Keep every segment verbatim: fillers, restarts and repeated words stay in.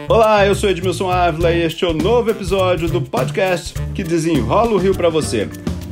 Olá, eu sou Edmilson Ávila e este é o novo episódio do podcast que desenrola o Rio para você.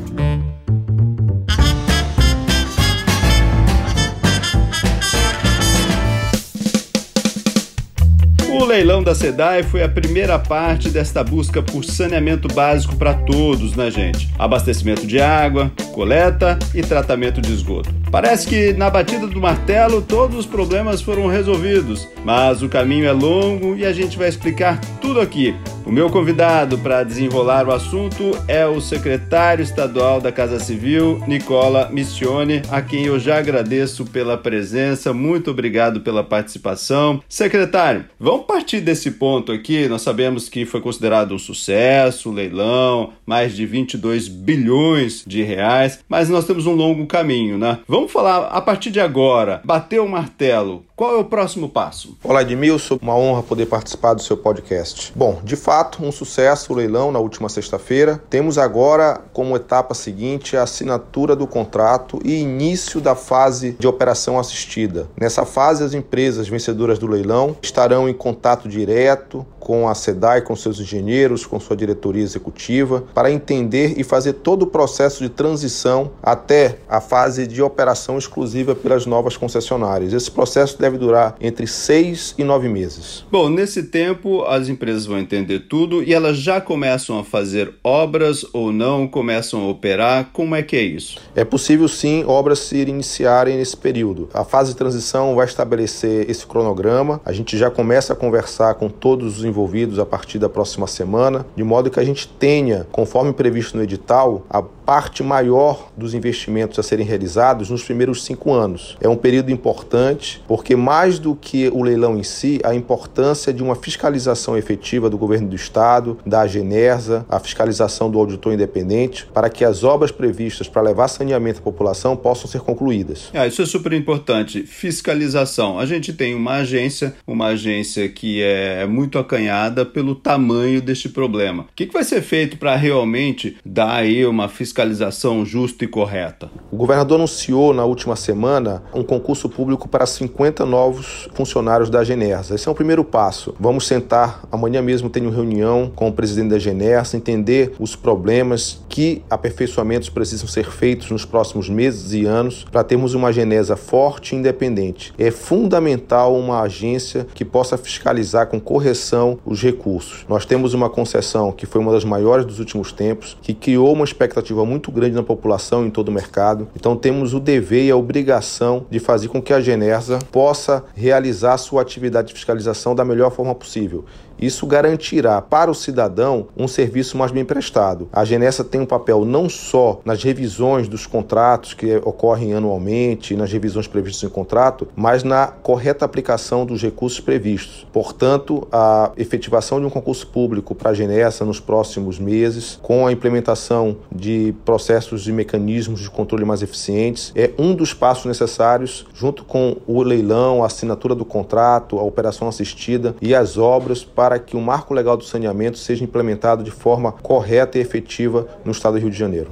O leilão da SEDAI foi a primeira parte desta busca por saneamento básico para todos, né, gente? Abastecimento de água, coleta e tratamento de esgoto. Parece que na batida do martelo todos os problemas foram resolvidos, mas o caminho é longo e a gente vai explicar tudo aqui. O meu convidado para desenrolar o assunto é o secretário estadual da Casa Civil, Nicola Missioni, a quem eu já agradeço pela presença. Muito obrigado pela participação. Secretário, vamos partir desse ponto aqui. Nós sabemos que foi considerado um sucesso, o leilão, mais de vinte e dois bilhões de reais, mas nós temos um longo caminho, né? Vamos falar a partir de agora. Bateu o martelo. Qual é o próximo passo? Olá, Edmilson. Uma honra poder participar do seu podcast. Bom, de fato, um sucesso o leilão na última sexta-feira. Temos agora, como etapa seguinte, a assinatura do contrato e início da fase de operação assistida. Nessa fase, as empresas vencedoras do leilão estarão em contato direto com a SEDAI, com seus engenheiros, com sua diretoria executiva, para entender e fazer todo o processo de transição até a fase de operação exclusiva pelas novas concessionárias. Esse processo deve durar entre seis e nove meses. Bom, nesse tempo as empresas vão entender tudo e elas já começam a fazer obras ou não, começam a operar. Como é que é isso? É possível sim obras se iniciarem nesse período. A fase de transição vai estabelecer esse cronograma. A gente já começa a conversar com todos os envolvidos a partir da próxima semana, de modo que a gente tenha, conforme previsto no edital, a parte maior dos investimentos a serem realizados nos primeiros cinco anos. É um período importante, porque mais do que o leilão em si, a importância de uma fiscalização efetiva do governo do estado, da Agenersa, a fiscalização do auditor independente, para que as obras previstas para levar saneamento à população possam ser concluídas. Ah, isso é super importante. Fiscalização. A gente tem uma agência, uma agência que é muito acanhada pelo tamanho deste problema. O que vai ser feito para realmente dar aí uma fiscalização justa e correta? O governador anunciou na última semana um concurso público para cinquenta novos funcionários da Agenersa. Esse é o primeiro passo. Vamos sentar, amanhã mesmo tenho reunião com o presidente da Agenersa, entender os problemas, que aperfeiçoamentos precisam ser feitos nos próximos meses e anos para termos uma Agenersa forte e independente. É fundamental uma agência que possa fiscalizar com correção os recursos. Nós temos uma concessão que foi uma das maiores dos últimos tempos, que criou uma expectativa muito grande na população e em todo o mercado. Então temos o dever e a obrigação de fazer com que a Agenersa possa realizar sua atividade de fiscalização da melhor forma possível. Isso garantirá para o cidadão um serviço mais bem prestado. A Agenersa tem um papel não só nas revisões dos contratos que ocorrem anualmente, nas revisões previstas em contrato, mas na correta aplicação dos recursos previstos. Portanto, a efetivação de um concurso público para a Agenersa nos próximos meses, com a implementação de processos e mecanismos de controle mais eficientes, é um dos passos necessários, junto com o leilão, a assinatura do contrato, a operação assistida e as obras, para que o marco legal do saneamento seja implementado de forma correta e efetiva no estado do Rio de Janeiro.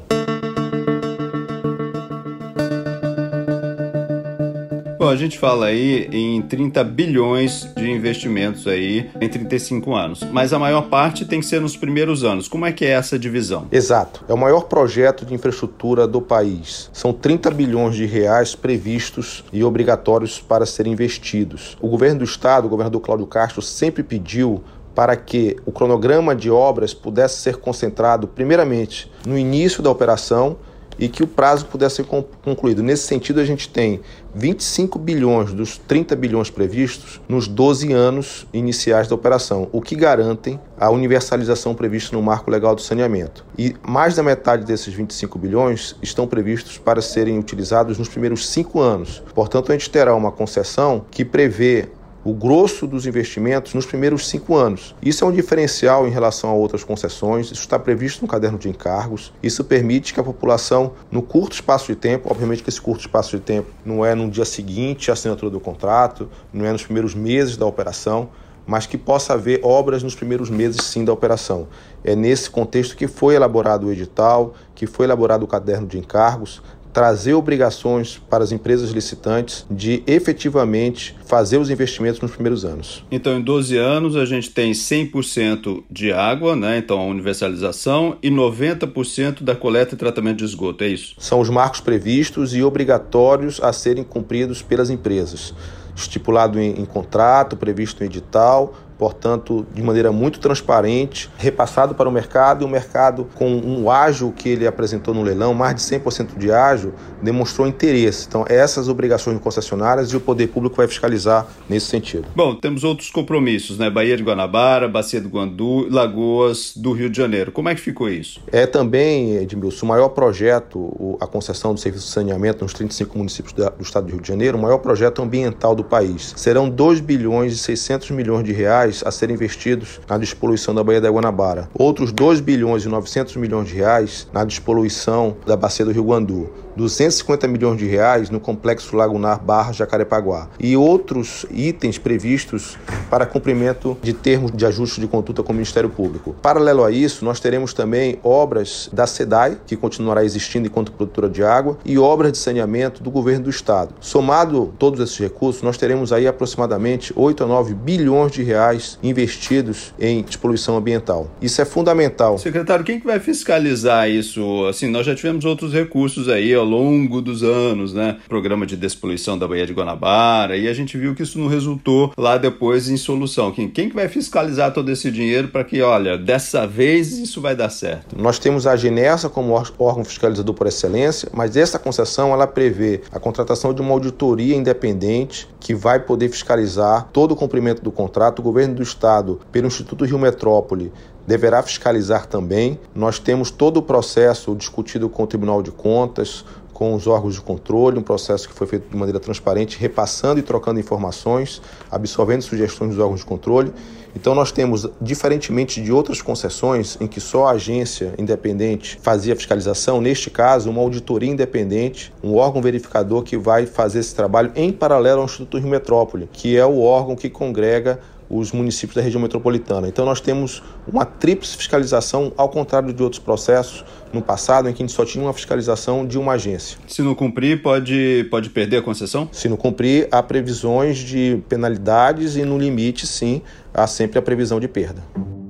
Bom, a gente fala aí em trinta bilhões de investimentos aí em trinta e cinco anos, mas a maior parte tem que ser nos primeiros anos. Como é que é essa divisão? Exato. É o maior projeto de infraestrutura do país. São trinta bilhões de reais previstos e obrigatórios para serem investidos. O governo do estado, o governador Cláudio Castro, sempre pediu para que o cronograma de obras pudesse ser concentrado primeiramente no início da operação e que o prazo pudesse ser concluído. Nesse sentido, a gente tem vinte e cinco bilhões dos trinta bilhões previstos nos doze anos iniciais da operação, o que garantem a universalização prevista no Marco Legal do Saneamento. E mais da metade desses vinte e cinco bilhões estão previstos para serem utilizados nos primeiros cinco anos. Portanto, a gente terá uma concessão que prevê o grosso dos investimentos nos primeiros cinco anos. Isso é um diferencial em relação a outras concessões, isso está previsto no caderno de encargos, isso permite que a população, no curto espaço de tempo, obviamente que esse curto espaço de tempo não é no dia seguinte à assinatura do contrato, não é nos primeiros meses da operação, mas que possa haver obras nos primeiros meses, sim, da operação. É nesse contexto que foi elaborado o edital, que foi elaborado o caderno de encargos, trazer obrigações para as empresas licitantes de efetivamente fazer os investimentos nos primeiros anos. Então, em doze anos, a gente tem cem por cento de água, né? Então a universalização, e noventa por cento da coleta e tratamento de esgoto, é isso? São os marcos previstos e obrigatórios a serem cumpridos pelas empresas. Estipulado em, em contrato, previsto em edital, portanto, de maneira muito transparente, repassado para o mercado, e o mercado, com um ágio que ele apresentou no leilão, mais de cem por cento de ágio, demonstrou interesse. Então, essas obrigações concessionárias, e o poder público vai fiscalizar nesse sentido. Bom, temos outros compromissos, né? Baía de Guanabara, Bacia do Guandu, Lagoas do Rio de Janeiro. Como é que ficou isso? É também, Edmilson, o maior projeto, a concessão do serviço de saneamento nos trinta e cinco municípios do estado do Rio de Janeiro, o maior projeto ambiental do país. Serão dois bilhões e seiscentos milhões de reais a serem investidos na despoluição da Baía da Guanabara. Outros dois bilhões e novecentos milhões de reais na despoluição da Bacia do Rio Guandu. duzentos e cinquenta milhões de reais no complexo lagunar Barra Jacarepaguá. E outros itens previstos para cumprimento de termos de ajuste de conduta com o Ministério Público. Paralelo a isso, nós teremos também obras da SEDAI, que continuará existindo enquanto produtora de água, e obras de saneamento do governo do estado. Somado todos esses recursos, nós teremos aí aproximadamente oito a nove bilhões de reais investidos em despoluição ambiental. Isso é fundamental. Secretário, quem que vai fiscalizar isso? Assim, nós já tivemos outros recursos aí ao longo dos anos, né? Programa de despoluição da Baía de Guanabara, e a gente viu que isso não resultou lá depois em solução. Quem, quem que vai fiscalizar todo esse dinheiro para que, olha, dessa vez isso vai dar certo? Nós temos a AGENERSA como órgão fiscalizador por excelência, mas essa concessão ela prevê a contratação de uma auditoria independente que vai poder fiscalizar todo o cumprimento do contrato. O governo do estado, pelo Instituto Rio Metrópole, deverá fiscalizar também. Nós temos todo o processo discutido com o Tribunal de Contas, com os órgãos de controle, um processo que foi feito de maneira transparente, repassando e trocando informações, absorvendo sugestões dos órgãos de controle. Então nós temos, diferentemente de outras concessões em que só a agência independente fazia fiscalização, neste caso uma auditoria independente, um órgão verificador que vai fazer esse trabalho em paralelo ao Instituto Rio Metrópole, que é o órgão que congrega os municípios da região metropolitana. Então nós temos uma tríplice fiscalização, ao contrário de outros processos no passado, em que a gente só tinha uma fiscalização de uma agência. Se não cumprir, pode, pode perder a concessão? Se não cumprir, há previsões de penalidades e, no limite, sim, há sempre a previsão de perda.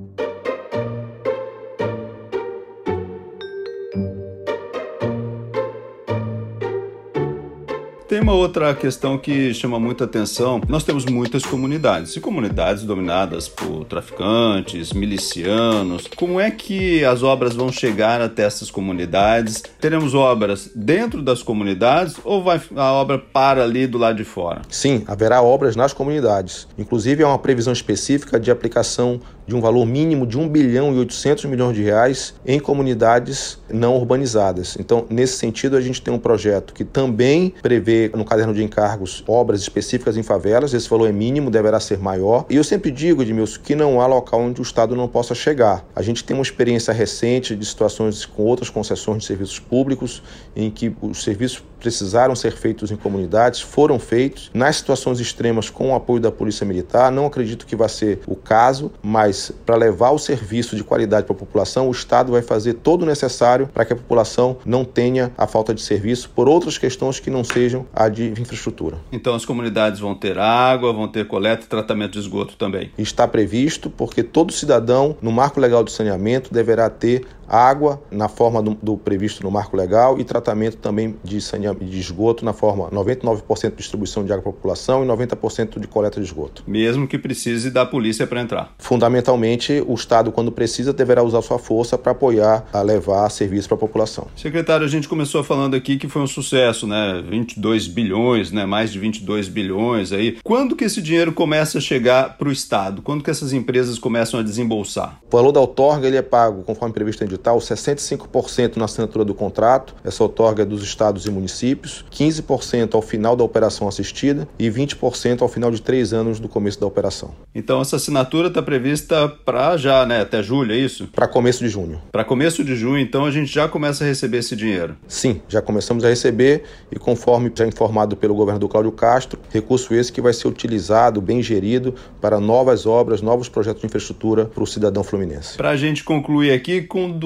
Tem uma outra questão que chama muita atenção. Nós temos muitas comunidades, e comunidades dominadas por traficantes, milicianos. Como é que as obras vão chegar até essas comunidades? Teremos obras dentro das comunidades ou vai, a obra para ali do lado de fora? Sim, haverá obras nas comunidades. Inclusive, há uma previsão específica de aplicação de um valor mínimo de um bilhão e oitocentos milhões de reais em comunidades não urbanizadas. Então, nesse sentido, a gente tem um projeto que também prevê no caderno de encargos obras específicas em favelas. Esse valor é mínimo, deverá ser maior. E eu sempre digo, Edmilson, que não há local onde o Estado não possa chegar. A gente tem uma experiência recente de situações com outras concessões de serviços públicos em que os serviços precisaram ser feitos em comunidades, foram feitos nas situações extremas com o apoio da Polícia Militar. Não acredito que vai ser o caso, mas para levar o serviço de qualidade para a população, o Estado vai fazer todo o necessário para que a população não tenha a falta de serviço por outras questões que não sejam a de infraestrutura. Então as comunidades vão ter água, vão ter coleta e tratamento de esgoto também? Está previsto, porque todo cidadão, no marco legal do saneamento, deverá ter água na forma do, do previsto no marco legal e tratamento também de, saneamento, de esgoto na forma noventa e nove por cento de distribuição de água para a população e noventa por cento de coleta de esgoto. Mesmo que precise da polícia para entrar? Fundamentalmente, o Estado, quando precisa, deverá usar sua força para apoiar, a levar serviço para a população. Secretário, a gente começou falando aqui que foi um sucesso, né? vinte e dois bilhões, né? Mais de vinte e dois bilhões aí. Quando que esse dinheiro começa a chegar para o Estado? Quando que essas empresas começam a desembolsar? O valor da outorga ele é pago, conforme previsto em edital, sessenta e cinco por cento na assinatura do contrato, essa outorga é dos estados e municípios, quinze por cento ao final da operação assistida e vinte por cento ao final de três anos do começo da operação. Então essa assinatura está prevista para já, né? Até julho, é isso? Para começo de junho. Para começo de junho, então a gente já começa a receber esse dinheiro? Sim, já começamos a receber e, conforme já informado pelo governador Cláudio Castro, recurso esse que vai ser utilizado, bem gerido, para novas obras, novos projetos de infraestrutura para o cidadão fluminense. Para a gente concluir aqui, quando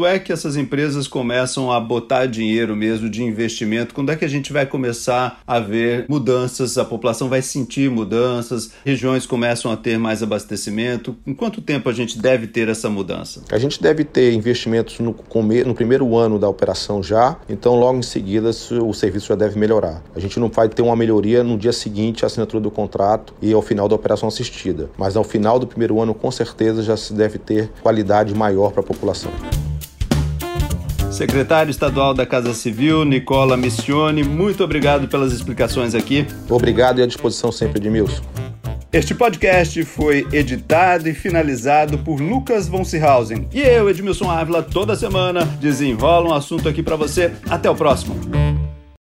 quando é que essas empresas começam a botar dinheiro mesmo de investimento? Quando é que a gente vai começar a ver mudanças, a população vai sentir mudanças, regiões começam a ter mais abastecimento? Em quanto tempo a gente deve ter essa mudança? A gente deve ter investimentos no, come... no primeiro ano da operação já, então logo em seguida o serviço já deve melhorar. A gente não vai ter uma melhoria no dia seguinte à assinatura do contrato e ao final da operação assistida, mas ao final do primeiro ano com certeza já se deve ter qualidade maior para a população. Secretário Estadual da Casa Civil, Nicola Missioni, muito obrigado pelas explicações aqui. Obrigado e à disposição sempre, Edmilson. Este podcast foi editado e finalizado por Lucas von Seehausen. E eu, Edmilson Ávila, toda semana desenrola um assunto aqui para você. Até o próximo.